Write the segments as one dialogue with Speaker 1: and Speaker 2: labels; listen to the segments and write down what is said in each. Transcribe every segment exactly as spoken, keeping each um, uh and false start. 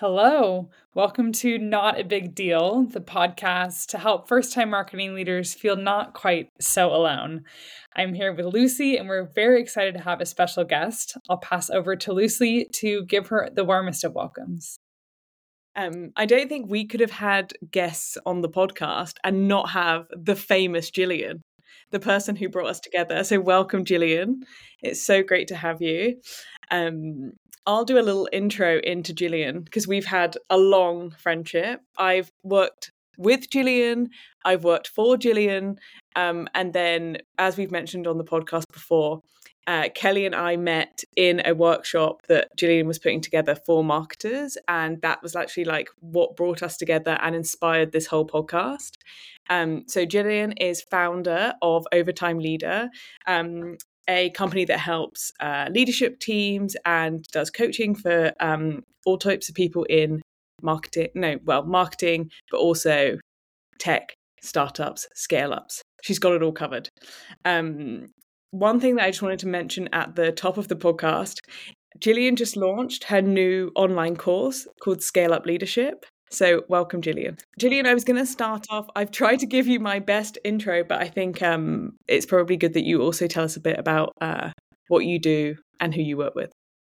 Speaker 1: Hello, welcome to Not a Big Deal, the podcast to help first-time marketing leaders feel not quite so alone. I'm here with Lucy, and we're very excited to have a special guest. I'll pass over to Lucy to give her the warmest of welcomes.
Speaker 2: Um, I don't think we could have had guests on the podcast and not have the famous Gillian, the person who brought us together. So welcome, Gillian. It's so great to have you. Um, I'll do a little intro into Gillian because we've had a long friendship. I've worked with Gillian, I've worked for Gillian, um, and then, as we've mentioned on the podcast before, uh, Kelly and I met in a workshop that Gillian was putting together for marketers, and that was actually like what brought us together and inspired this whole podcast. Um, so Gillian is founder of Overtime Leader, um, a company that helps uh, leadership teams and does coaching for um, all types of people in marketing, no, well, marketing, but also tech, startups, scale-ups. She's got it all covered. Um, one thing that I just wanted to mention at the top of the podcast, Gillian just launched her new online course called Scale Up Leadership. So welcome, Gillian. Gillian, I was going to start off. I've tried to give you my best intro, but I think um, it's probably good that you also tell us a bit about uh, what you do and who you work with.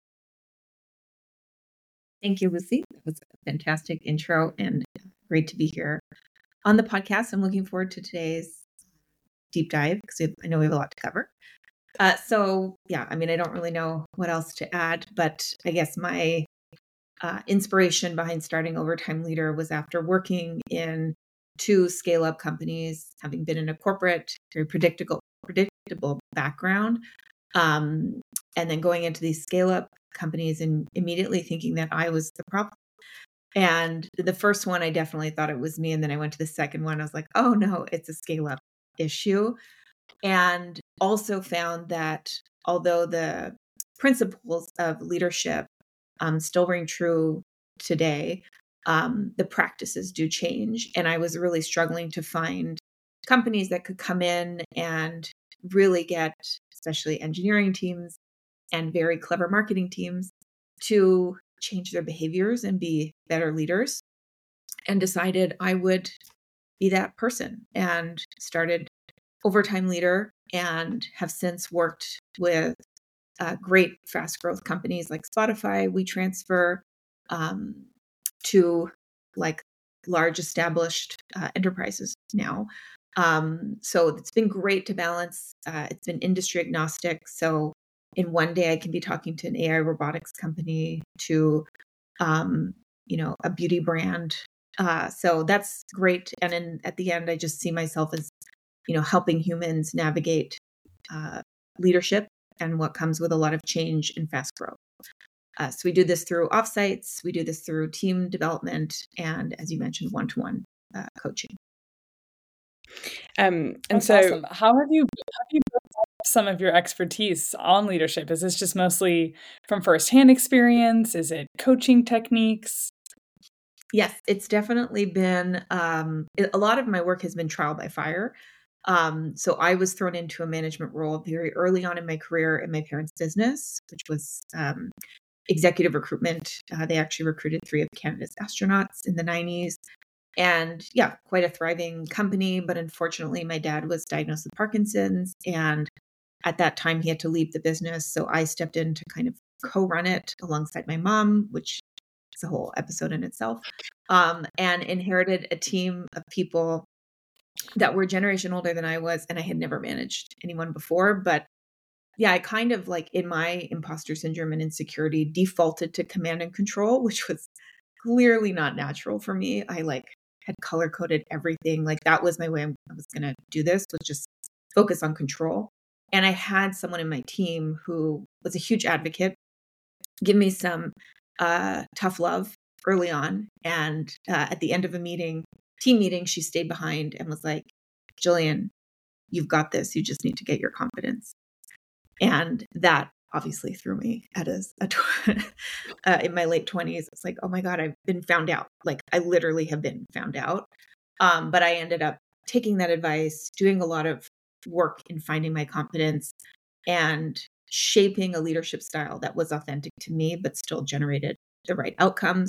Speaker 3: Thank you, Lucy. That was a fantastic intro and great to be here on the podcast. I'm looking forward to today's deep dive because I know we have a lot to cover. Uh, so yeah, I mean, I don't really know what else to add, but I guess my uh, inspiration behind starting Overtime Leader was after working in two scale-up companies, having been in a corporate, very predictable, predictable background, um, and then going into these scale-up companies and immediately thinking that I was the problem. And the first one, I definitely thought it was me. And then I went to the second one. I was like, oh no, it's a scale-up issue. And also found that although the principles of leadership um, still ring true today, um, the practices do change. And I was really struggling to find companies that could come in and really get, especially engineering teams and very clever marketing teams, to change their behaviors and be better leaders, and decided I would be that person and started Overtime Leader and have since worked with uh, great fast growth companies like Spotify, WeTransfer, um, to like large established uh, enterprises now. Um, so it's been great to balance. Uh, it's been industry agnostic. So in one day I can be talking to an A I robotics company to, um, you know, a beauty brand. Uh, so that's great. And then at the end, I just see myself as, you know, helping humans navigate uh, leadership and what comes with a lot of change and fast growth. Uh, so we do this through offsites, we do this through team development, and as you mentioned, one-to-one uh, coaching.
Speaker 2: Um, and
Speaker 1: That's
Speaker 2: so,
Speaker 1: awesome. How have you have you built up some of your expertise on leadership? Is this just mostly from firsthand experience? Is it coaching techniques?
Speaker 3: Yes, it's definitely been, um, it- a lot of my work has been trial by fire. Um, so I was thrown into a management role very early on in my career in my parents' business, which was um, executive recruitment. Uh, they actually recruited three of Canada's astronauts in the nineties. And yeah, quite a thriving company. But unfortunately, my dad was diagnosed with Parkinson's. And at that time, he had to leave the business. So I stepped in to kind of co-run it alongside my mom, which is a whole episode in itself, um, and inherited a team of people that were a generation older than I was. And I had never managed anyone before. But yeah, I kind of like in my imposter syndrome and insecurity defaulted to command and control, which was clearly not natural for me. I like had color coded everything. Like that was my way I was going to do this, was just focus on control. And I had someone in my team who was a huge advocate, give me some uh, tough love early on. And uh, at the end of a meeting, team meeting, she stayed behind and was like, Gillian, you've got this. You just need to get your confidence. And that obviously threw me at a, a uh, in my late twenties. It's like, oh my God, I've been found out. Like I literally have been found out. Um, but I ended up taking that advice, doing a lot of work in finding my confidence and shaping a leadership style that was authentic to me, but still generated the right outcomes.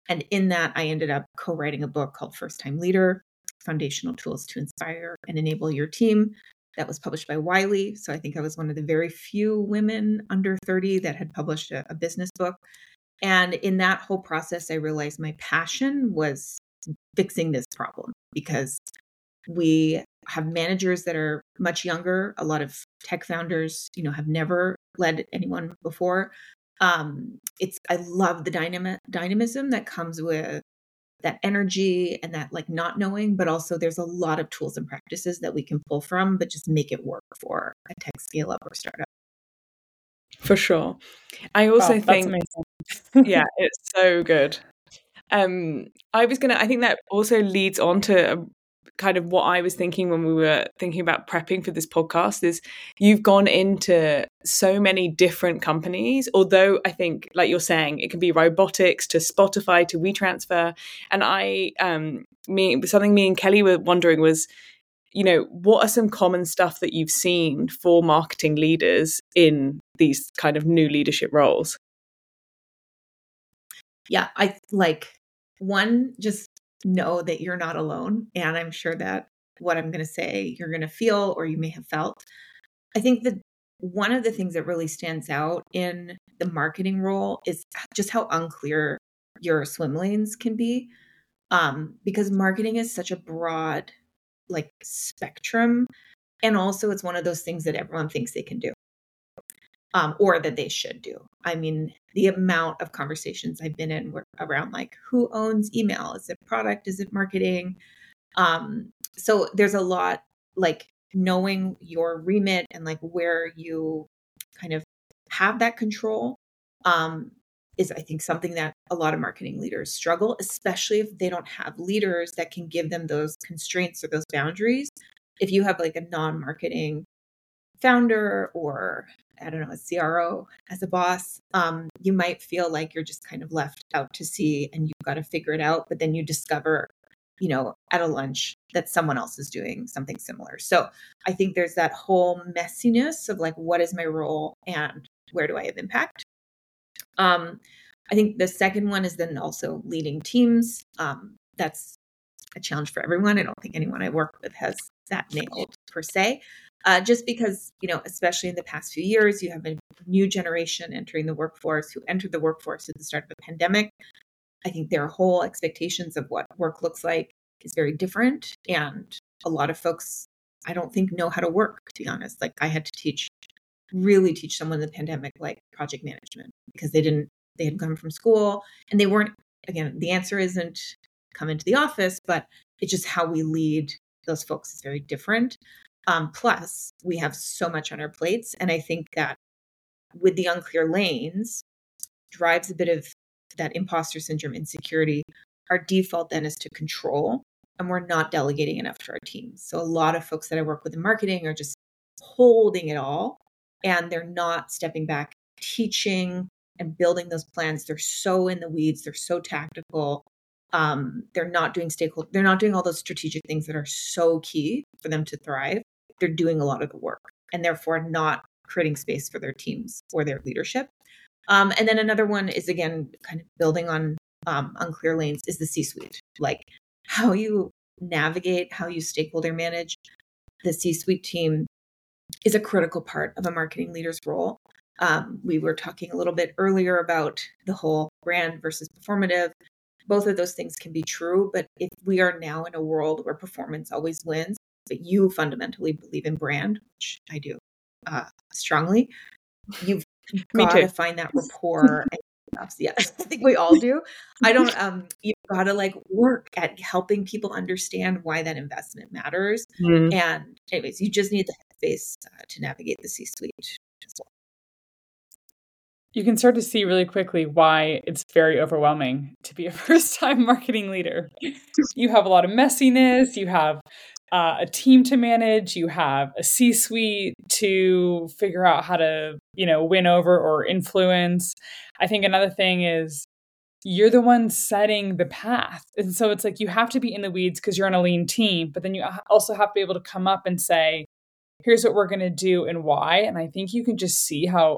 Speaker 3: And in that, I ended up co-writing a book called First Time Leader, Foundational Tools to Inspire and Enable Your Team. That was published by Wiley. So I think I was one of the very few women under thirty that had published a, a business book. And in that whole process, I realized my passion was fixing this problem, because we have managers that are much younger. A lot of tech founders, you know, have never led anyone before. Um, it's, I love the dynam- dynamism that comes with that energy and that like not knowing, but also there's a lot of tools and practices that we can pull from, but just make it work for a tech scale up or startup.
Speaker 2: For sure. I also
Speaker 1: Wow,
Speaker 2: think,
Speaker 1: that's amazing.
Speaker 2: yeah, it's so good. Um, I was gonna. I think that also leads on to a, kind of what I was thinking when we were thinking about prepping for this podcast. Is you've gone into so many different companies. Although I think, like you're saying, it can be robotics to Spotify to WeTransfer. And I, um, me, something me and Kelly were wondering was, you know, what are some common stuff that you've seen for marketing leaders in these kind of new leadership roles?
Speaker 3: Yeah, I like one, just know that you're not alone. And I'm sure that what I'm going to say, you're going to feel, or you may have felt. I think that one of the things that really stands out in the marketing role is just how unclear your swim lanes can be. Um, because marketing is such a broad, like, spectrum. And also it's one of those things that everyone thinks they can do. Um, or that they should do. I mean, the amount of conversations I've been in were around like, who owns email? Is it product? Is it marketing? Um, so there's a lot, like knowing your remit and like where you kind of have that control um, is, I think, something that a lot of marketing leaders struggle, especially if they don't have leaders that can give them those constraints or those boundaries. If you have like a non-marketing founder or I don't know, a C R O as a boss, um, you might feel like you're just kind of left out to sea and you've got to figure it out. But then you discover, you know, at a lunch that someone else is doing something similar. So I think there's that whole messiness of like, what is my role and where do I have impact? Um, I think the second one is then also leading teams. Um, that's a challenge for everyone. I don't think anyone I work with has that nailed per se. Uh, just because, you know, especially in the past few years, you have a new generation entering the workforce who entered the workforce at the start of the pandemic. I think their whole expectations of what work looks like is very different. And a lot of folks, I don't think, know how to work, to be honest. Like I had to teach, really teach someone in the pandemic, like project management, because they didn't, they had come from school and they weren't, again, the answer isn't come into the office, but it's just how we lead those folks is very different. Um, plus, we have so much on our plates. And I think that with the unclear lanes drives a bit of that imposter syndrome, insecurity. Our default then is to control, and we're not delegating enough to our teams. So a lot of folks that I work with in marketing are just holding it all, and they're not stepping back, teaching and building those plans. They're so in the weeds. They're so tactical. Um, they're not doing stakeholder. They're not doing all those strategic things that are so key for them to thrive. They're doing a lot of the work and therefore not creating space for their teams or their leadership. Um, and then another one is, again, kind of building on um, unclear lanes is the C-suite, like how you navigate, how you stakeholder manage the C-suite team is a critical part of a marketing leader's role. Um, we were talking a little bit earlier about the whole brand versus performative. Both of those things can be true, but if we are now in a world where performance always wins, but you fundamentally believe in brand, which I do uh, strongly, you've got to find that rapport. And, yes, I think we all do. I don't, um, you've got to like work at helping people understand why that investment matters. Mm. And anyways, you just need the headspace uh, to navigate the C-suite as well.
Speaker 1: You can start to see really quickly why it's very overwhelming to be a first-time marketing leader. You have a lot of messiness. You have uh, a team to manage. You have a C-suite to figure out how to, you know, win over or influence. I think another thing is you're the one setting the path. And so it's like you have to be in the weeds because you're on a lean team, but then you also have to be able to come up and say, here's what we're going to do and why. And I think you can just see how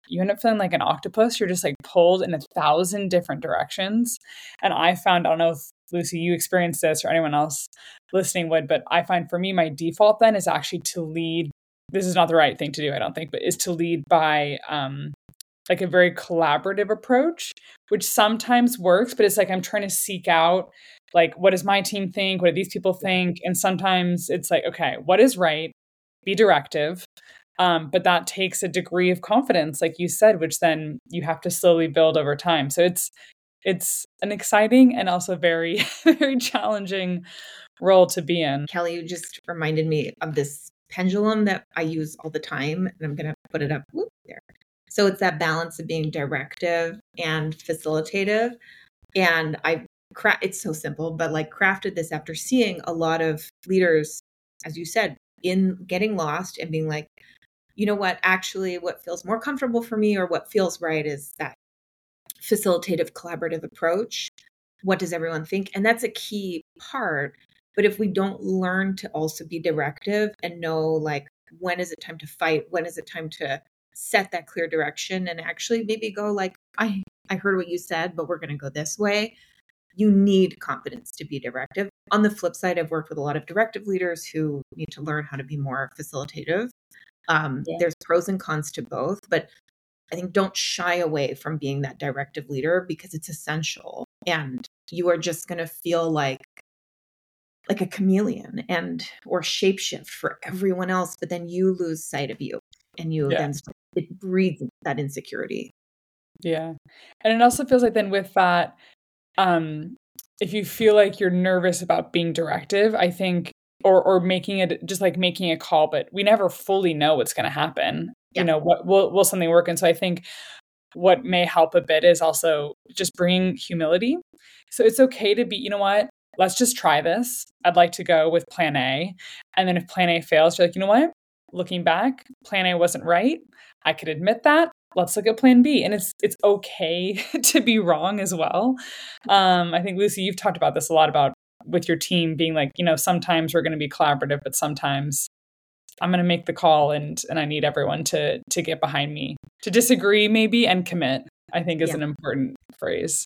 Speaker 1: you end up feeling like an octopus. You're just like pulled in a thousand different directions. And I found, I don't know if Lucy, you experienced this or anyone else listening would, but I find for me, my default then is actually to lead. This is not the right thing to do, I don't think, but is to lead by um, like a very collaborative approach, which sometimes works, but it's like I'm trying to seek out, like, what does my team think? What do these people think? And sometimes it's like, okay, what is right? Be directive. Um, but that takes a degree of confidence, like you said, which then you have to slowly build over time. So it's it's an exciting and also very, very challenging role to be in.
Speaker 3: Kelly, you just reminded me of this pendulum that I use all the time, and I'm going to put it up whoop, there. So it's that balance of being directive and facilitative. And I, cra- it's so simple, but like crafted this after seeing a lot of leaders, as you said, in getting lost and being like, you know what, actually what feels more comfortable for me or what feels right is that facilitative collaborative approach. What does everyone think? And that's a key part. But if we don't learn to also be directive and know, like, when is it time to fight? When is it time to set that clear direction and actually maybe go like, I, I heard what you said, but we're going to go this way. You need confidence to be directive. On the flip side, I've worked with a lot of directive leaders who need to learn how to be more facilitative. Um, yeah. There's pros and cons to both, but I think don't shy away from being that directive leader because it's essential. And you are just going to feel like like a chameleon and or shapeshift for everyone else, but then you lose sight of you and you yeah. then start, it breeds that insecurity.
Speaker 1: Yeah. And it also feels like then with that, um, if you feel like you're nervous about being directive, I think, or or making it just like making a call, but we never fully know what's going to happen. Yeah. You know, what will will something work? And so I think what may help a bit is also just bringing humility. So it's okay to be, you know what, let's just try this. I'd like to go with plan A. And then if plan A fails, you're like, you know what, looking back, plan A wasn't right. I could admit that. Let's look at plan B. And it's it's okay to be wrong as well. Um, I think, Lucy, you've talked about this a lot about with your team being like, you know, sometimes we're going to be collaborative, but sometimes I'm going to make the call and and I need everyone to to get behind me. To disagree maybe and commit, I think is yeah. an important phrase.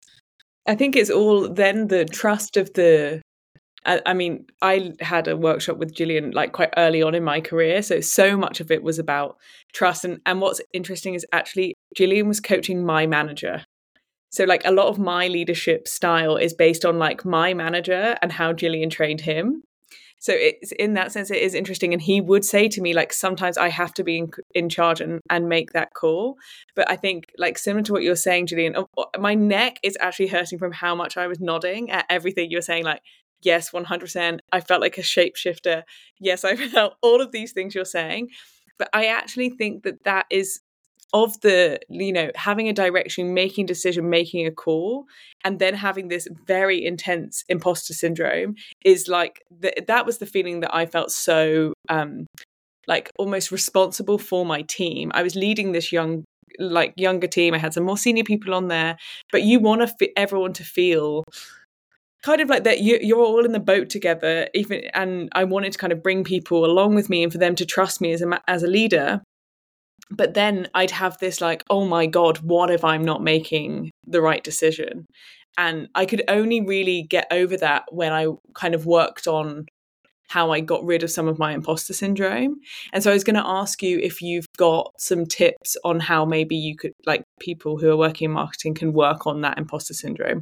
Speaker 2: I think it's all then the trust of the, I, I mean, I had a workshop with Gillian like quite early on in my career. So, so much of it was about trust. And, and what's interesting is actually Gillian was coaching my manager. So like a lot of my leadership style is based on like my manager and how Gillian trained him. So it's in that sense, it is interesting. And he would say to me, like, sometimes I have to be in, in charge and, and make that call. But I think like similar to what you're saying, Gillian, my neck is actually hurting from how much I was nodding at everything you're saying. Like, yes, one hundred percent. I felt like a shapeshifter. Yes, I felt all of these things you're saying. But I actually think that that is of the, you know, having a direction, making a decision, making a call, and then having this very intense imposter syndrome is like, the, that was the feeling that I felt so um, like almost responsible for my team. I was leading this young, like younger team. I had some more senior people on there, but you want to f- everyone to feel kind of like that you, you're all in the boat together. Even, and I wanted to kind of bring people along with me and for them to trust me as a, as a leader. But then I'd have this like, oh my God, what if I'm not making the right decision? And I could only really get over that when I kind of worked on how I got rid of some of my imposter syndrome. And so I was going to ask you if you've got some tips on how maybe you could, like people who are working in marketing can work on that imposter syndrome.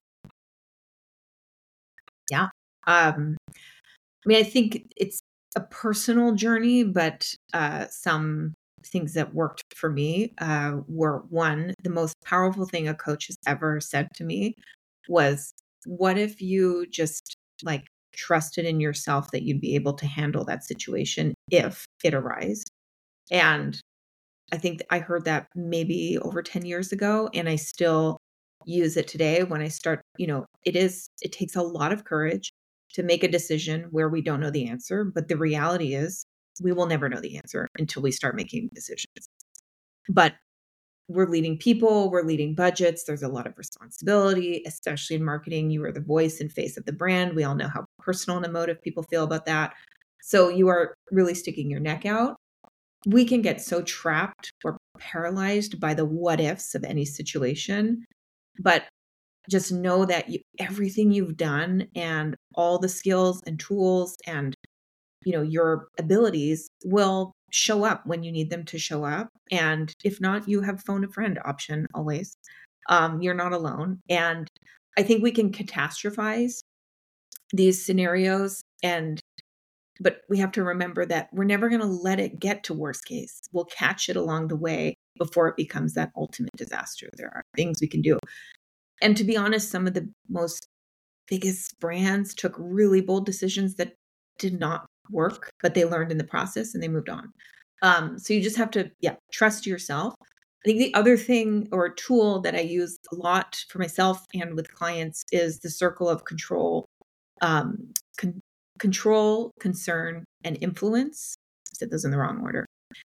Speaker 3: Yeah. Um, I mean, I think it's a personal journey, but uh, some things that worked for me uh, were one, the most powerful thing a coach has ever said to me was, what if you just like trusted in yourself that you'd be able to handle that situation if it arose? And I think I heard that maybe over ten years ago, and I still use it today when I start, you know, it is, it takes a lot of courage to make a decision where we don't know the answer. But the reality is we will never know the answer until we start making decisions. But we're leading people, we're leading budgets. There's a lot of responsibility, especially in marketing. You are the voice and face of the brand. We all know how personal and emotive people feel about that. So you are really sticking your neck out. We can get so trapped or paralyzed by the what ifs of any situation, but just know that you, everything you've done and all the skills and tools and, you know, your abilities will show up when you need them to show up. And if not, you have phone a friend option always. Um, you're not alone. And I think we can catastrophize these scenarios, and but we have to remember that we're never going to let it get to worst case. We'll catch it along the way before it becomes that ultimate disaster. There are things we can do. And to be honest, some of the most biggest brands took really bold decisions that did not work, but they learned in the process and they moved on. Um, so you just have to, yeah, trust yourself. I think the other thing or tool that I use a lot for myself and with clients is the circle of control, um, con- control, concern, and influence. I said those in the wrong order.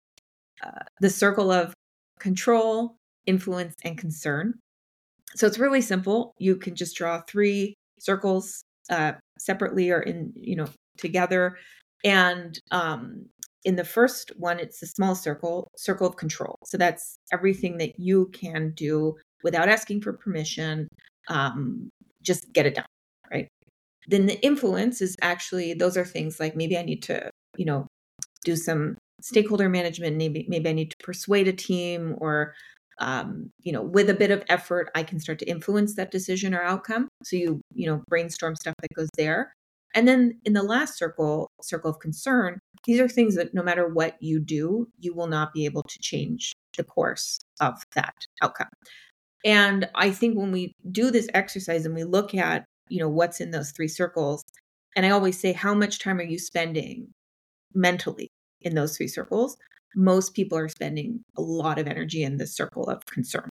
Speaker 3: Uh, the circle of control, influence, and concern. So it's really simple. You can just draw three circles uh, separately or in, you know, together. And um, in the first one, it's a small circle, circle of control. So that's everything that you can do without asking for permission. Um, just get it done, right? Then the influence is actually, those are things like maybe I need to, you know, do some stakeholder management. Maybe, maybe I need to persuade a team, or Um, you know, with a bit of effort, I can start to influence that decision or outcome. So you, you know, brainstorm stuff that goes there. And then in the last circle, circle of concern, these are things that no matter what you do, you will not be able to change the course of that outcome. And I think when we do this exercise and we look at, you know, what's in those three circles, and I always say, how much time are you spending mentally in those three circles? Most people are spending a lot of energy in this circle of concern.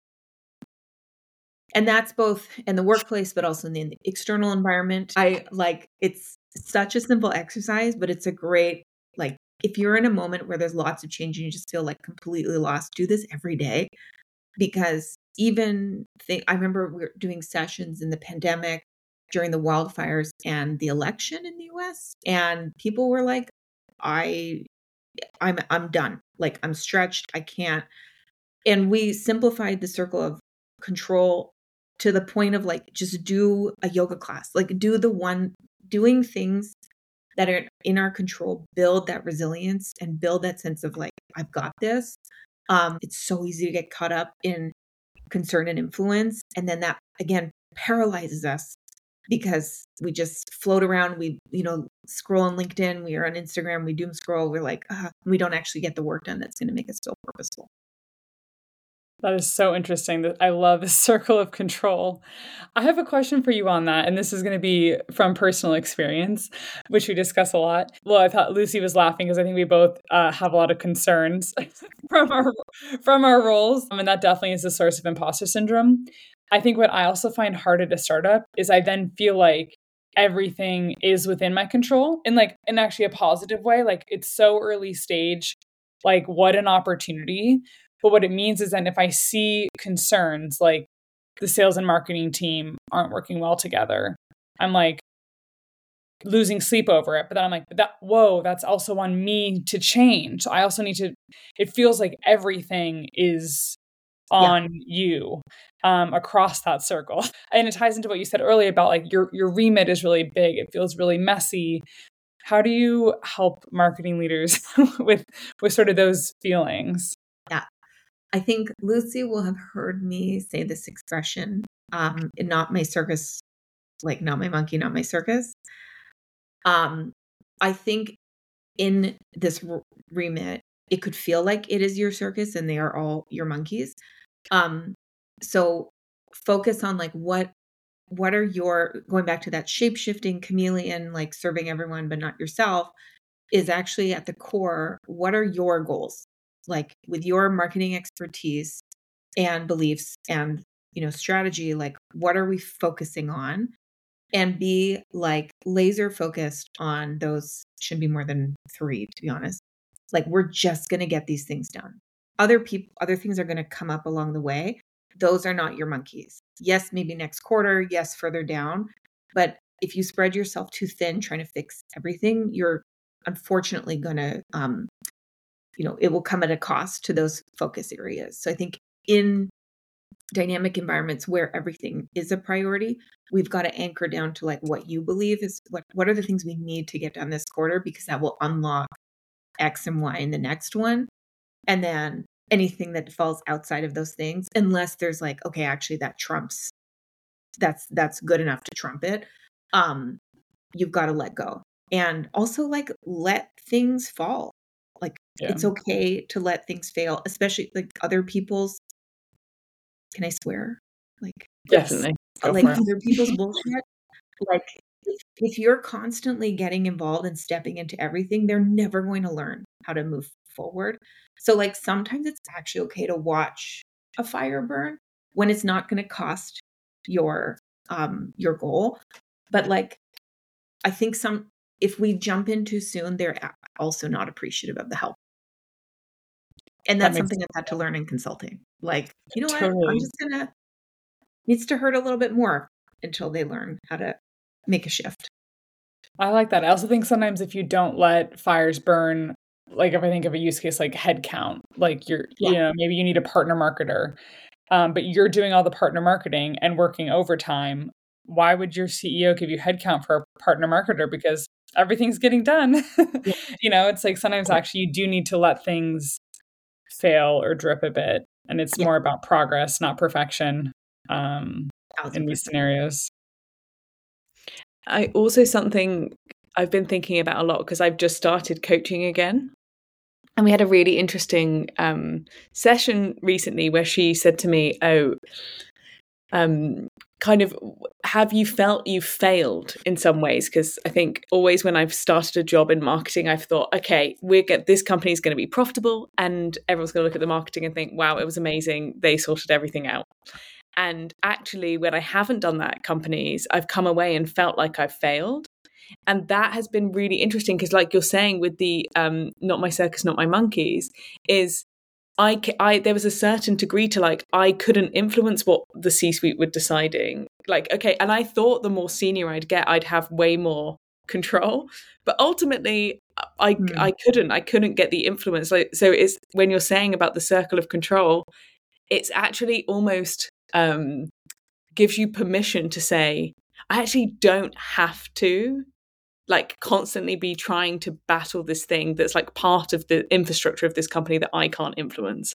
Speaker 3: And that's both in the workplace, but also in the external environment. I like, it's such a simple exercise, but it's a great, like, if you're in a moment where there's lots of change and you just feel like completely lost, do this every day. Because even th- I remember we were doing sessions in the pandemic during the wildfires and the election in the U S, and people were like, I I'm I'm done. Like, I'm stretched. I can't. And we simplified the circle of control to the point of like, just do a yoga class, like do the one, doing things that are in our control, build that resilience and build that sense of like, I've got this. Um, it's so easy to get caught up in concern and influence. And then that again paralyzes us because we just float around. We, you know, scroll on LinkedIn, we are on Instagram, we doom scroll. We're like, ah, we don't actually get the work done that's going to make us feel purposeful.
Speaker 1: That is so interesting. That I love the circle of control. I have a question for you on that, and this is going to be from personal experience, which we discuss a lot. Well, I thought Lucy was laughing because I think we both uh, have a lot of concerns from our from our roles, and that definitely is a source of imposter syndrome. I think what I also find hard at a startup is I then feel like everything is within my control, in like in actually a positive way. Like, it's so early stage. Like, what an opportunity. But what it means is that if I see concerns like the sales and marketing team aren't working well together, I'm like losing sleep over it. But then I'm like, that, whoa, that's also on me to change. I also need to, it feels like everything is on yeah. you um, across that circle. And it ties into what you said earlier about like your, your remit is really big. It feels really messy. How do you help marketing leaders with, with sort of those feelings?
Speaker 3: Yeah. I think Lucy will have heard me say this expression, um, not my circus, like not my monkey, not my circus. Um, I think in this remit, it could feel like it is your circus and they are all your monkeys. Um, so focus on like, what, what are your, going back to that shape-shifting chameleon, like serving everyone, but not yourself, is actually at the core. What are your goals? Like with your marketing expertise and beliefs and, you know, strategy, like what are we focusing on? And be like laser focused on those. Shouldn't be more than three, to be honest. Like, we're just going to get these things done. Other people, other things are going to come up along the way. Those are not your monkeys. Yes, maybe next quarter. Yes, further down. But if you spread yourself too thin trying to fix everything, you're unfortunately going to, um, you know, it will come at a cost to those focus areas. So I think in dynamic environments where everything is a priority, we've got to anchor down to like what you believe is what, what are the things we need to get done this quarter, because that will unlock X and Y in the next one. And then anything that falls outside of those things, unless there's like, okay, actually that trumps, that's, that's good enough to trump it. Um, you've got to let go. And also like let things fall. Like
Speaker 1: Yeah.
Speaker 3: it's okay to let things fail, especially like other people's, can I swear? Like,
Speaker 2: Definitely.
Speaker 1: Go
Speaker 3: like
Speaker 1: for it.
Speaker 3: other people's bullshit. Like if, if you're constantly getting involved and stepping into everything, they're never going to learn how to move forward. So like sometimes it's actually okay to watch a fire burn when it's not going to cost your um your goal. But like I think some if we jump in too soon, they're also not appreciative of the help. And that's
Speaker 1: That makes
Speaker 3: something I've had to learn in consulting. Like, you know what?
Speaker 1: Totally.
Speaker 3: I'm just gonna needs to hurt a little bit more until they learn how to make a shift.
Speaker 1: I like that. I also think sometimes if you don't let fires burn, like if I think of a use case like headcount, like you're,
Speaker 3: Yeah.
Speaker 1: you know, maybe you need a partner marketer, um, but you're doing all the partner marketing and working overtime. Why would your C E O give you headcount for a partner marketer? Because everything's getting done.
Speaker 3: Yeah.
Speaker 1: You know, it's like sometimes actually you do need to let things fail or drip a bit. And it's
Speaker 3: Yeah.
Speaker 1: more about progress, not perfection um,
Speaker 3: Thousand
Speaker 1: in these
Speaker 3: percent.
Speaker 1: scenarios.
Speaker 2: I also something I've been thinking about a lot because I've just started coaching again. And we had a really interesting um, session recently where she said to me, oh, um, kind of, have you felt you've failed in some ways? Because I think always when I've started a job in marketing, I've thought, okay, we're get this company is going to be profitable and everyone's going to look at the marketing and think, wow, it was amazing. They sorted everything out. And actually, when I haven't done that at companies, I've come away and felt like I've failed. And that has been really interesting because like you're saying with the um, not my circus, not my monkeys, is I, I there was a certain degree to like I couldn't influence what the C-suite were deciding. Like, okay, and I thought the more senior I'd get, I'd have way more control. But ultimately, I
Speaker 3: Mm.
Speaker 2: I couldn't. I couldn't get the influence. Like, so it's when you're saying about the circle of control, it's actually almost um, gives you permission to say, I actually don't have to like constantly be trying to battle this thing that's like part of the infrastructure of this company that I can't influence.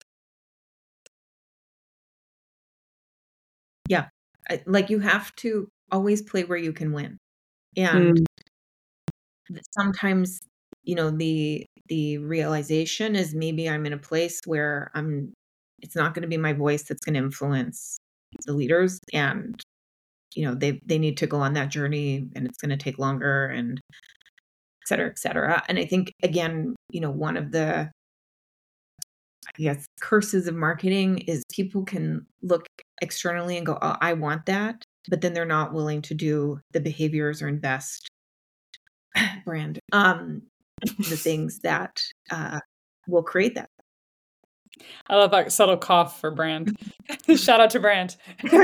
Speaker 3: Yeah. I- Like you have to always play where you can win. And
Speaker 2: Mm.
Speaker 3: sometimes, you know, the the realization is maybe I'm in a place where I'm it's not going to be my voice that's going to influence the leaders, and you know, they they need to go on that journey and it's going to take longer and et cetera, et cetera. And I think again, you know, one of the I guess curses of marketing is people can look externally and go, oh, I want that, but then they're not willing to do the behaviors or invest brand, um, the things that uh, will create that.
Speaker 1: I love that subtle cough for brand. Shout out to brand.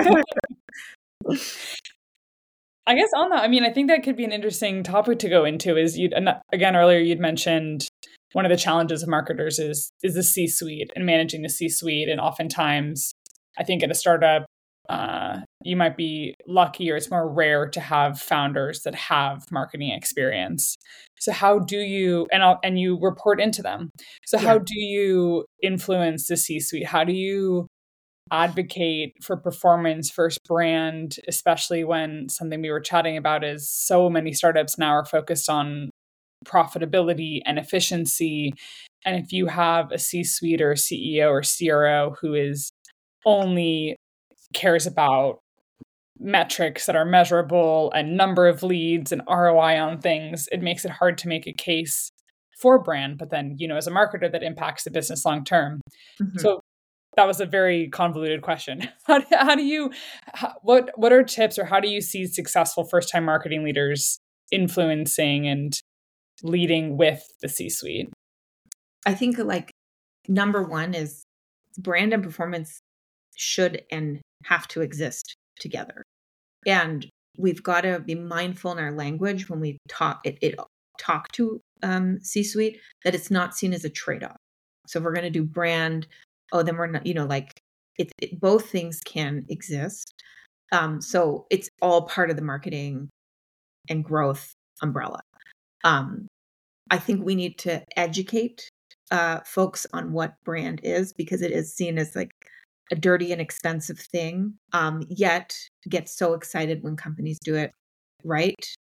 Speaker 1: I guess on that, I mean, I think that could be an interesting topic to go into is you again earlier you'd mentioned one of the challenges of marketers is is the C-suite and managing the C-suite. And oftentimes I think at a startup, uh, you might be lucky or it's more rare to have founders that have marketing experience. So how do you, and I'll, and you report into them. So how
Speaker 3: Yeah.
Speaker 1: do you influence the C-suite? How do you advocate for performance first brand, especially when something we were chatting about is so many startups now are focused on profitability and efficiency. And if you have a C-suite or a C E O or C R O who is only cares about metrics that are measurable and number of leads and R O I on things, it makes it hard to make a case for brand. But then, you know, as a marketer, that impacts the business long term.
Speaker 3: Mhm.
Speaker 1: So that was a very convoluted question. How do, how do you, how, what what are tips or how do you see successful first-time marketing leaders influencing and leading with the C-suite?
Speaker 3: I think like number one is brand and performance should and have to exist together. And we've got to be mindful in our language when we talk it, it talk to um, C-suite that it's not seen as a trade-off. So if we're going to do brand, oh, then we're not, you know, like it, it both things can exist. Um, so it's all part of the marketing and growth umbrella. Um, I think we need to educate uh, folks on what brand is, because it is seen as like a dirty and expensive thing, um, yet get so excited when companies do it right.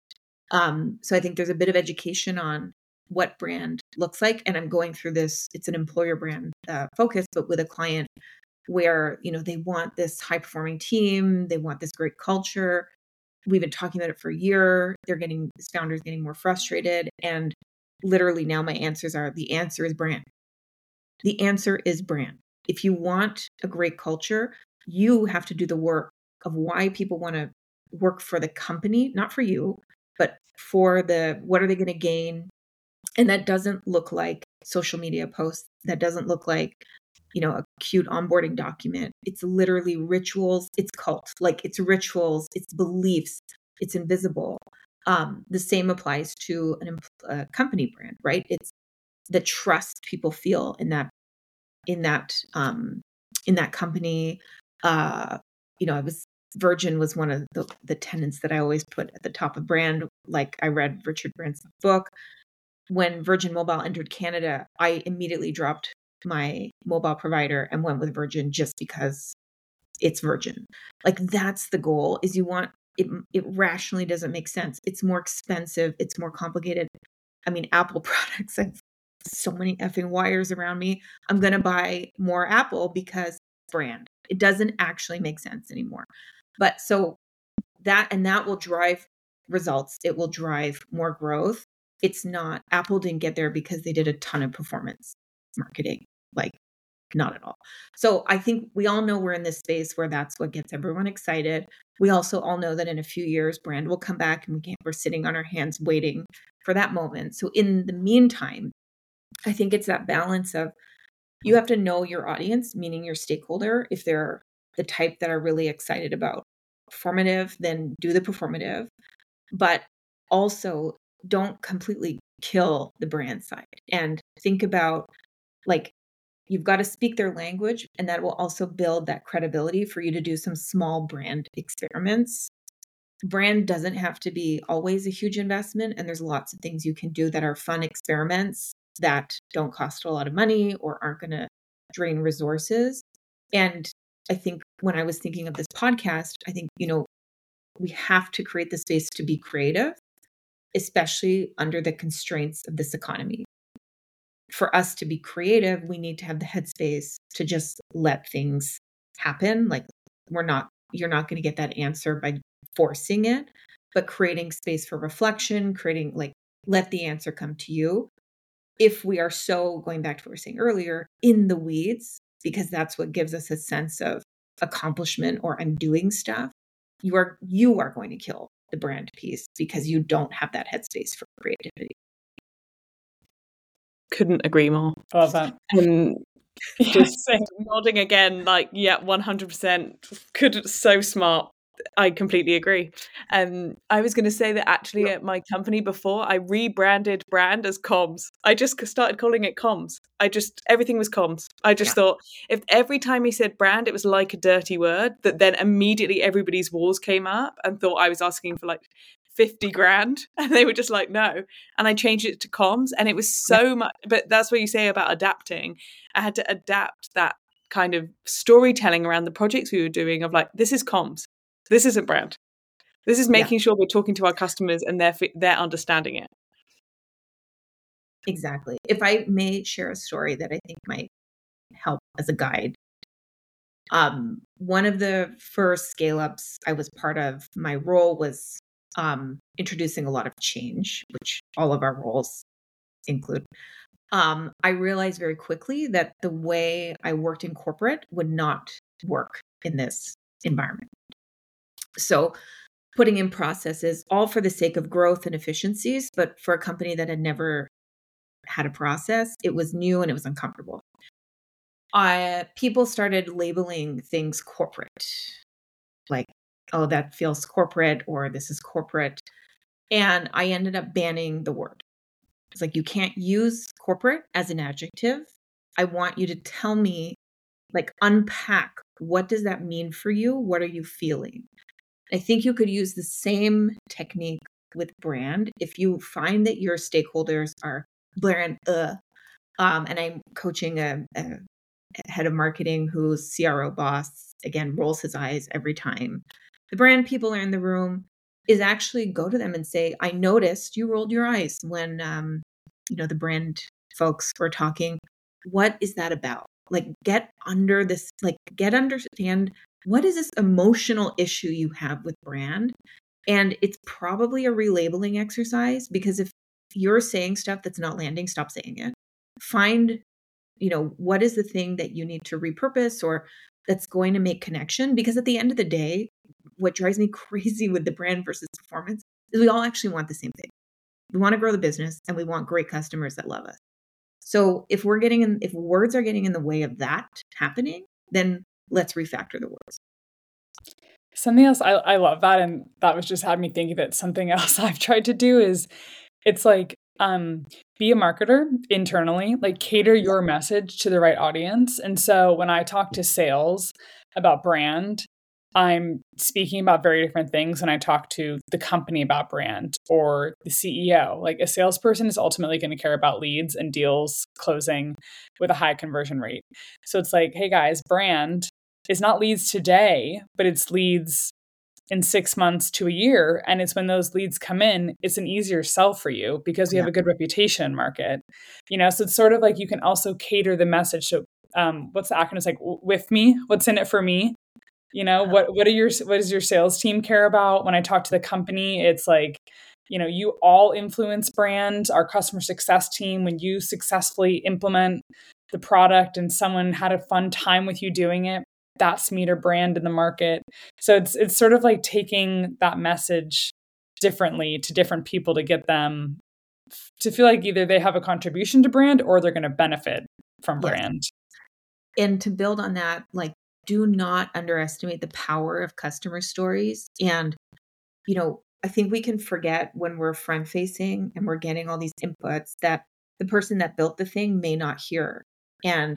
Speaker 3: Um, so I think there's a bit of education on what brand looks like. And I'm going through this, it's an employer brand uh, focus, but with a client where, you know, they want this high performing team, they want this great culture. We've been talking about it for a year. They're getting, this founder's getting more frustrated. And literally now my answers are, the answer is brand. The answer is brand. If you want a great culture, you have to do the work of why people want to work for the company, not for you, but for the, what are they going to gain? And that doesn't look like social media posts. That doesn't look like, you know, a cute onboarding document. It's literally rituals. It's cult, like it's rituals, it's beliefs, it's invisible. Um, the same applies to an, a company brand, right? It's the trust people feel in that, in that, um, in that company. Uh, you know, I was, Virgin was one of the, the tenets that I always put at the top of brand. Like I read Richard Branson's book. When Virgin Mobile entered Canada, I immediately dropped my mobile provider and went with Virgin just because it's Virgin. Like that's the goal, is you want it, it rationally doesn't make sense. It's more expensive. It's more complicated. I mean, Apple products, I have so many effing wires around me. I'm going to buy more Apple because brand. It doesn't actually make sense anymore. But so that, and that will drive results. It will drive more growth. It's not, Apple didn't get there because they did a ton of performance marketing, like not at all. So I think we all know we're in this space where that's what gets everyone excited. We also all know that in a few years, brand will come back and we can't, we're sitting on our hands waiting for that moment. So in the meantime, I think it's that balance of, you have to know your audience, meaning your stakeholder. If they're the type that are really excited about performative, then do the performative, but also don't completely kill the brand side, and think about, like, you've got to speak their language, and that will also build that credibility for you to do some small brand experiments. Brand doesn't have to be always a huge investment, and there's lots of things you can do that are fun experiments that don't cost a lot of money or aren't going to drain resources. And I think when I was thinking of this podcast, I think, you know, we have to create the space to be creative, especially under the constraints of this economy. For us to be creative, we need to have the headspace to just let things happen. Like we're not, you're not going to get that answer by forcing it, but creating space for reflection, creating, like, let the answer come to you. If we are so, going back to what we were saying earlier, in the weeds, because that's what gives us a sense of accomplishment or I'm doing stuff, you are, you are going to kill the brand piece because you don't have that headspace for creativity.
Speaker 2: Couldn't agree more.
Speaker 1: I love that.
Speaker 2: And
Speaker 1: Yes.
Speaker 2: just nodding again, like, yeah, one hundred percent. Could, so smart. I completely agree. Um, I was going to say that actually at my company before, I rebranded brand as comms. I just started calling it comms. I just, everything was comms. I just yeah. thought if every time he said brand, it was like a dirty word, that then immediately everybody's walls came up and thought I was asking for like fifty grand. And they were just like, no. And I changed it to comms, and it was so yeah. much, but that's what you say about adapting. I had to adapt that kind of storytelling around the projects we were doing of like, this is comms. This isn't brand. This is making yeah. sure we're talking to our customers and they're they're understanding it.
Speaker 3: Exactly. If I may share a story that I think might help as a guide. Um, one of the first scale-ups I was part of, my role was um, introducing a lot of change, which all of our roles include. Um, I realized very quickly that the way I worked in corporate would not work in this environment. So putting in processes, all for the sake of growth and efficiencies, but for a company that had never had a process, it was new and it was uncomfortable. Uh, people started labeling things corporate, like, oh, that feels corporate, or this is corporate. And I ended up banning the word. It's like, you can't use corporate as an adjective I want you to tell me, like, unpack, what does that mean for you? What are you feeling? I think you could use the same technique with brand. If you find that your stakeholders are brand, uh, um, and I'm coaching a, a head of marketing whose C R O boss, again, rolls his eyes every time the brand people are in the room, is actually go to them and say, I noticed you rolled your eyes when, um, you know, the brand folks were talking. What is that about? Like, get under this, like, get understand what is this emotional issue you have with brand? And it's probably a relabeling exercise, because if you're saying stuff that's not landing, stop saying it. Find, you know, what is the thing that you need to repurpose or that's going to make connection? Because at the end of the day, what drives me crazy with the brand versus performance is we all actually want the same thing. We want to grow the business and we want great customers that love us. So if we're getting in, if words are getting in the way of that happening, then let's refactor the words.
Speaker 1: Something else, I, I love that. And that was just had me thinking that something else I've tried to do is it's like, um, be a marketer internally, like cater your message to the right audience. And so when I talk to sales about brand, I'm speaking about very different things when I talk to the company about brand or the C E O. Like, a salesperson is ultimately going to care about leads and deals closing with a high conversion rate. So it's like, hey guys, brand is not leads today, but it's leads in six months to a year. And it's when those leads come in, it's an easier sell for you because we
Speaker 3: Yeah.
Speaker 1: have a good reputation in market. You know, so it's sort of like you can also cater the message. So um, what's the acronym? It's like, with me, what's in it for me? You know, what what are your what does your sales team care about? When I talk to the company, it's like, you know, you all influence brand. Our customer success team, when you successfully implement the product and someone had a fun time with you doing it, that's meter brand in the market. So it's it's sort of like taking that message differently to different people to get them to feel like either they have a contribution to brand or they're going to benefit from
Speaker 3: Yes.
Speaker 1: brand.
Speaker 3: And to build on that, like, do not underestimate the power of customer stories. And, you know, I think we can forget when we're front facing and we're getting all these inputs that the person that built the thing may not hear. And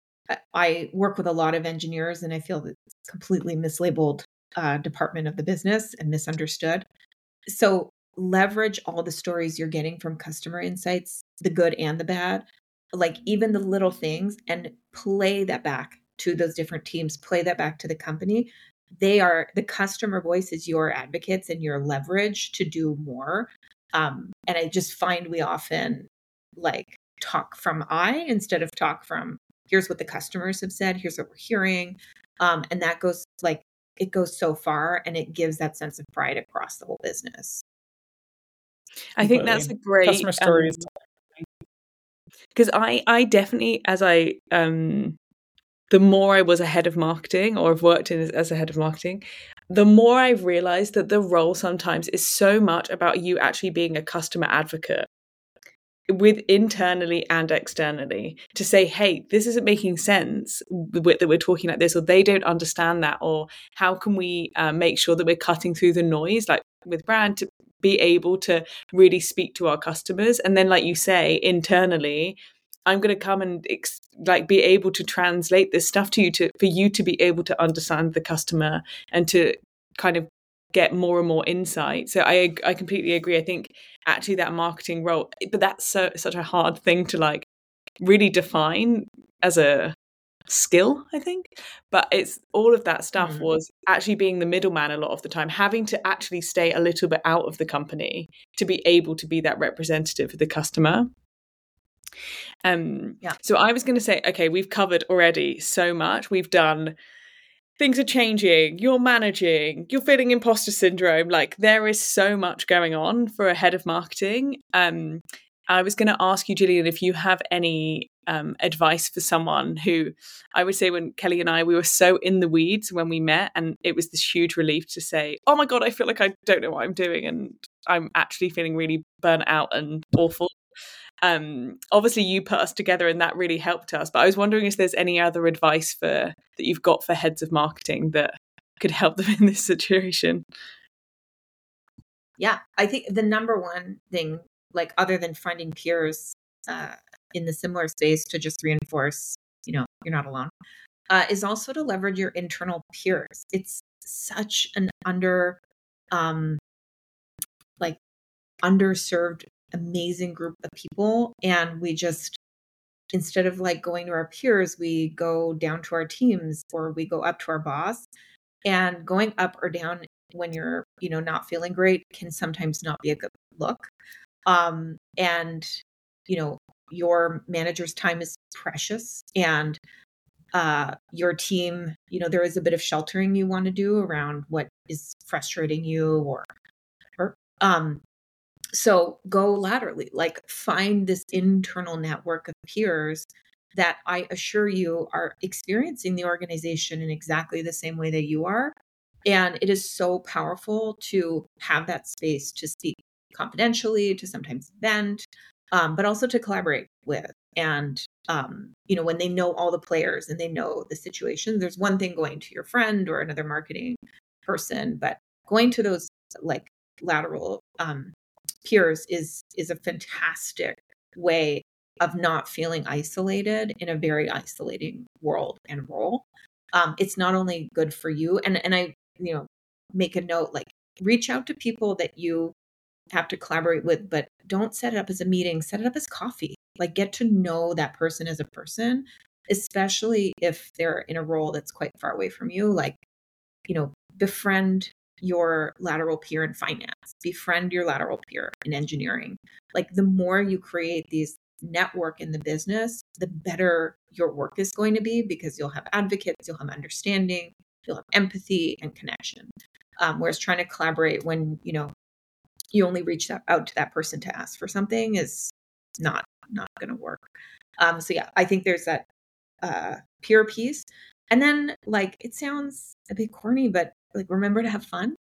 Speaker 3: I work with a lot of engineers, and I feel that it's completely mislabeled uh, department of the business and misunderstood. So leverage all the stories you're getting from customer insights, the good and the bad, like even the little things, and play that back to those different teams, play that back to the company. They are, the customer voice is your advocates and your leverage to do more. Um, and I just find we often like talk from I instead of talk from, here's what the customers have said, here's what we're hearing. Um, and that goes like, it goes so far, and it gives that sense of pride across the whole business.
Speaker 2: I think that's a great
Speaker 1: customer stories.
Speaker 2: Because um, I, I definitely, as I, um, the more I was a head of marketing or have worked in as, as a head of marketing, the more I've realized that the role sometimes is so much about you actually being a customer advocate with internally and externally to say, hey, this isn't making sense that we're talking like this, or they don't understand that, or how can we uh, make sure that we're cutting through the noise, like with brand, to be able to really speak to our customers. And then, like you say, internally, I'm going to come and ex- like be able to translate this stuff to you, to for you to be able to understand the customer and to kind of get more and more insight. So I I completely agree. I think actually that marketing role, but that's so such a hard thing to like really define as a skill, I think. But it's all of that stuff mm-hmm. was actually being the middleman a lot of the time, having to actually stay a little bit out of the company to be able to be that representative for the customer. Um, yeah. So I was going to say, okay, we've covered already so much. We've done things are changing, you're managing, you're feeling imposter syndrome. Like, there is so much going on for a head of marketing. Um, I was going to ask you, Gillian, if you have any um, advice for someone who, I would say when Kelly and I, we were so in the weeds when we met, and it was this huge relief to say, oh my God, I feel like I don't know what I'm doing, and I'm actually feeling really burnt out and awful. Um, obviously you put us together and that really helped us, but I was wondering if there's any other advice for that you've got for heads of marketing that could help them in this situation.
Speaker 3: Yeah, I think the number one thing, like other than finding peers, uh, in the similar space to just reinforce, you know, you're not alone, uh, is also to leverage your internal peers. It's such an under, um, like underserved, amazing group of people. And we just, instead of like going to our peers, we go down to our teams or we go up to our boss. And going up or down when you're, you know, not feeling great can sometimes not be a good look. Um, and, you know, your manager's time is precious, and uh, your team, you know, there is a bit of sheltering you want to do around what is frustrating you or, or, um, so go laterally, like find this internal network of peers that I assure you are experiencing the organization in exactly the same way that you are. And it is so powerful to have that space to speak confidentially, to sometimes vent, um, but also to collaborate with. And, um, you know, when they know all the players and they know the situation, there's one thing going to your friend or another marketing person, but going to those like lateral um, peers is is a fantastic way of not feeling isolated in a very isolating world and role. Um, it's not only good for you, and and I, you know, make a note, like reach out to people that you have to collaborate with, but don't set it up as a meeting, set it up as coffee. Like get to know that person as a person, especially if they're in a role that's quite far away from you. Like, you know, befriend your lateral peer in finance, befriend your lateral peer in engineering. Like the more you create these network in the business, the better your work is going to be, because you'll have advocates, you'll have understanding, you'll have empathy and connection. Um, whereas trying to collaborate when, you know, you only reach that, out to that person to ask for something is not, not going to work. Um, so yeah, I think there's that uh, peer piece. And then like, it sounds a bit corny, but like, remember to have fun.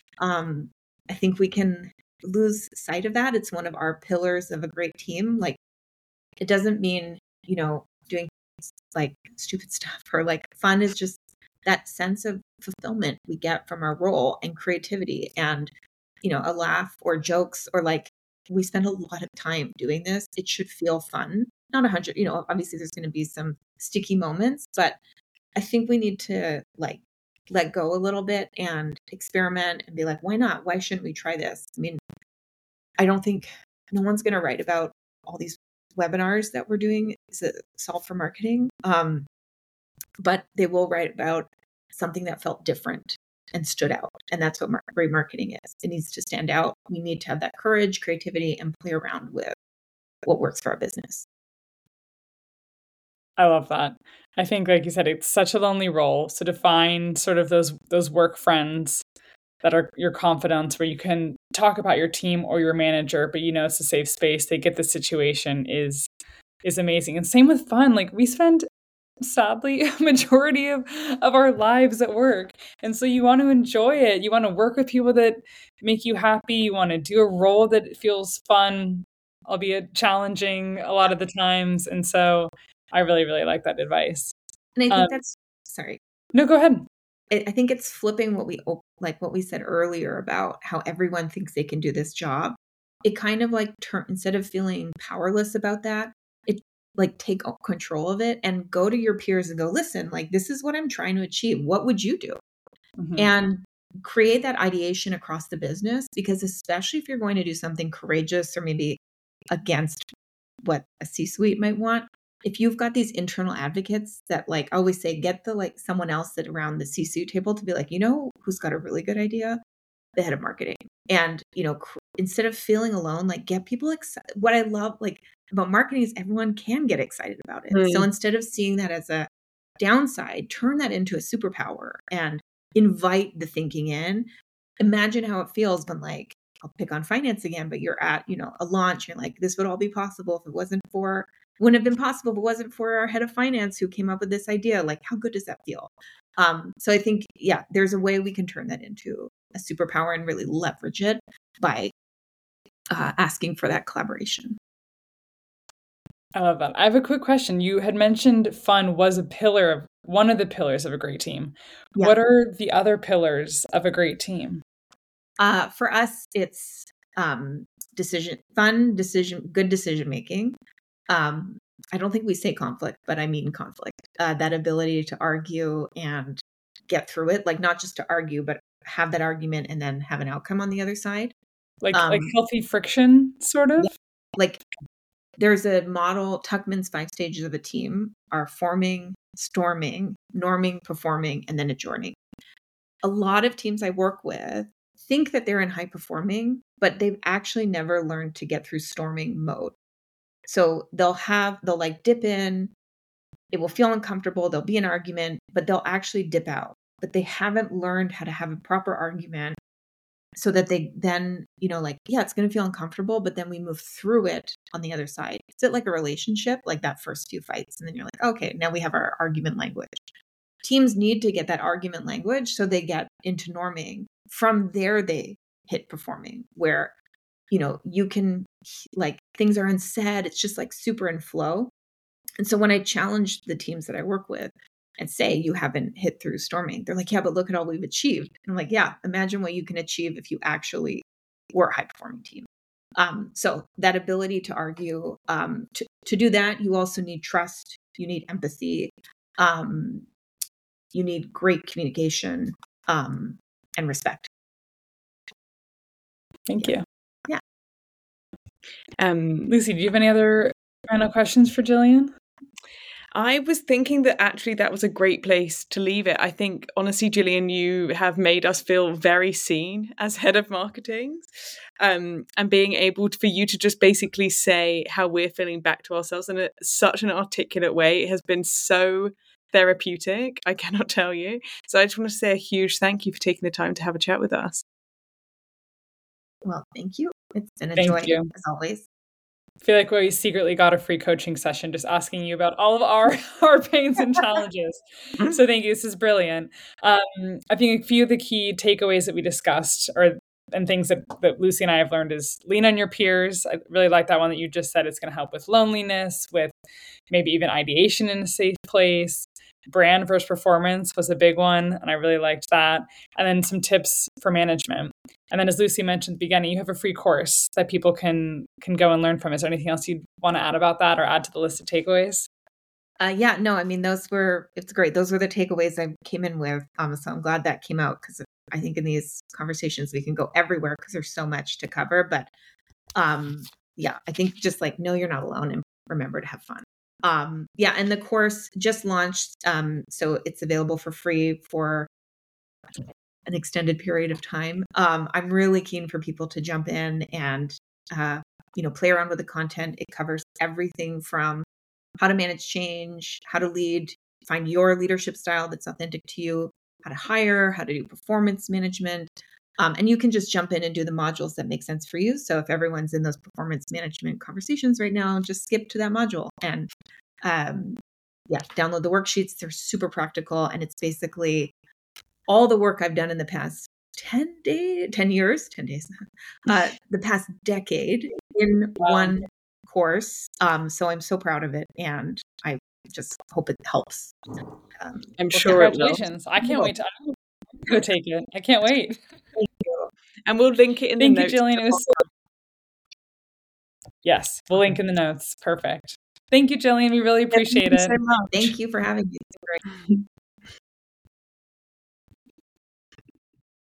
Speaker 3: Um, I think we can lose sight of that. It's one of our pillars of a great team. Like, it doesn't mean, you know, doing like stupid stuff, or like fun is just that sense of fulfillment we get from our role, and creativity and, you know, a laugh or jokes, or like we spend a lot of time doing this. It should feel fun, not a hundred, you know, obviously there's going to be some sticky moments, but I think we need to like let go a little bit and experiment and be like, why not? Why shouldn't we try this? I mean, I don't think no one's going to write about all these webinars that we're doing to solve for marketing. Um, but they will write about something that felt different and stood out. And that's what mar- great marketing is. It needs to stand out. We need to have that courage, creativity, and play around with what works for our business.
Speaker 1: I love that. I think, like you said, it's such a lonely role. So to find sort of those those work friends that are your confidants, where you can talk about your team or your manager, but you know it's a safe space, they get the situation, is is amazing. And same with fun. Like we spend, sadly, a majority of, of our lives at work. And so you want to enjoy it. You want to work with people that make you happy. You want to do a role that feels fun, albeit challenging a lot of the times. And so I really, really like that advice.
Speaker 3: And I think
Speaker 1: Um,
Speaker 3: that's, sorry.
Speaker 1: no, go ahead.
Speaker 3: I I think it's flipping what we, like what we said earlier about how everyone thinks they can do this job. It kind of like turn, instead of feeling powerless about that, it like take control of it and go to your peers and go, listen, like, this is what I'm trying to achieve. What would you do?
Speaker 1: Mm-hmm.
Speaker 3: And create that ideation across the business, because especially if you're going to do something courageous or maybe against what a C-suite might want, if you've got these internal advocates that, like I always say, get the like someone else that around the C-suite table to be like, you know, who's got a really good idea? The head of marketing. And, you know, cr- instead of feeling alone, like get people excited. What I love like about marketing is everyone can get excited about it.
Speaker 2: Mm.
Speaker 3: So instead of seeing that as a downside, turn that into a superpower and invite the thinking in. Imagine how it feels when, like, I'll pick on finance again, but you're at, you know, a launch. You're like, this would all be possible if it wasn't for, wouldn't have been possible if it wasn't for our head of finance who came up with this idea. Like, how good does that feel? Um, so I think, yeah, there's a way we can turn that into a superpower and really leverage it by uh, asking for that collaboration.
Speaker 1: I love that. I have a quick question. You had mentioned fun was a pillar of one of the pillars of a great team.
Speaker 3: Yeah.
Speaker 1: What are the other pillars of a great team?
Speaker 3: Uh, for us, it's um, decision, fun decision, good decision making, Um, I don't think we say conflict, but I mean conflict. Uh, that ability to argue and get through it, like not just to argue, but have that argument and then have an outcome on the other side.
Speaker 1: Like
Speaker 3: Um,
Speaker 1: like healthy friction, sort of?
Speaker 3: Yeah, like there's a model, Tuckman's five stages of a team are forming, storming, norming, performing, and then adjourning. A lot of teams I work with think that they're in high performing, but they've actually never learned to get through storming mode. So they'll have, they'll like dip in, it will feel uncomfortable, there'll be an argument, but they'll actually dip out. But they haven't learned how to have a proper argument so that they then, you know, like, yeah, it's going to feel uncomfortable, but then we move through it on the other side. Is it like a relationship, like that first few fights? And then you're like, okay, now we have our argument language. Teams need to get that argument language so they get into norming. From there, they hit performing, where, you know, you can, like, things are unsaid. It's just like super in flow. And so when I challenge the teams that I work with and say, you haven't hit through storming, they're like, yeah, but look at all we've achieved. And I'm like, yeah, imagine what you can achieve if you actually were a high performing team. Um, so that ability to argue, um, to, to do that, you also need trust, you need empathy, um, you need great communication, um, and respect.
Speaker 1: Thank you.
Speaker 3: Yeah.
Speaker 2: Um,
Speaker 1: Lucy, do you have any other final questions for Gillian?
Speaker 2: I was thinking that actually that was a great place to leave it. I think, honestly, Gillian, you have made us feel very seen as head of marketing. Um, and being able to, for you to just basically say how we're feeling back to ourselves in a, such an articulate way, it has been so therapeutic. I cannot tell you. So I just want to say a huge thank you for taking the time to have a chat with us.
Speaker 3: Well, thank you. It's been a
Speaker 1: Thank
Speaker 3: joy,
Speaker 1: you.
Speaker 3: as always.
Speaker 1: I feel like we secretly got a free coaching session just asking you about all of our, our pains and challenges. So thank you. This is brilliant. Um, I think a few of the key takeaways that we discussed are and things that, that Lucy and I have learned is lean on your peers. I really like that one that you just said. It's going to help with loneliness, with maybe even ideation in a safe place. Brand versus performance was a big one, and I really liked that. And then some tips for management. And then, as Lucy mentioned at the beginning, you have a free course that people can can go and learn from. Is there anything else you'd want to add about that or add to the list of takeaways?
Speaker 3: Uh, yeah, no, I mean, those were, it's great. Those were the takeaways I came in with. Um, so I'm glad that came out, because I think in these conversations, we can go everywhere because there's so much to cover. But um, yeah, I think just like, know you're not alone and remember to have fun. Um, yeah, and the course just launched. Um, so it's available for free for an extended period of time. Um, I'm really keen for people to jump in and, uh, you know, play around with the content. It covers everything from how to manage change, how to lead, find your leadership style that's authentic to you, how to hire, how to do performance management. Um, and you can just jump in and do the modules that make sense for you. So if everyone's in those performance management conversations right now, just skip to that module and um, yeah, download the worksheets. They're super practical. And it's basically all the work I've done in the past ten days, ten years, ten days, uh, the past decade in
Speaker 1: Wow.
Speaker 3: one course. Um, so I'm so proud of it. And I just hope it helps. Um,
Speaker 2: I'm
Speaker 1: Well,
Speaker 2: sure it will.
Speaker 1: congratulations. I can't wait to go take it. I can't wait.
Speaker 3: Thank you.
Speaker 2: And we'll link it in
Speaker 1: Thank
Speaker 2: the
Speaker 1: you,
Speaker 2: notes.
Speaker 1: Gillian. It was Yes, we'll link in the notes. Perfect. Thank you, Jillian. We really appreciate
Speaker 2: Thank you
Speaker 1: it.
Speaker 2: so much.
Speaker 3: Thank you for having me. It's great.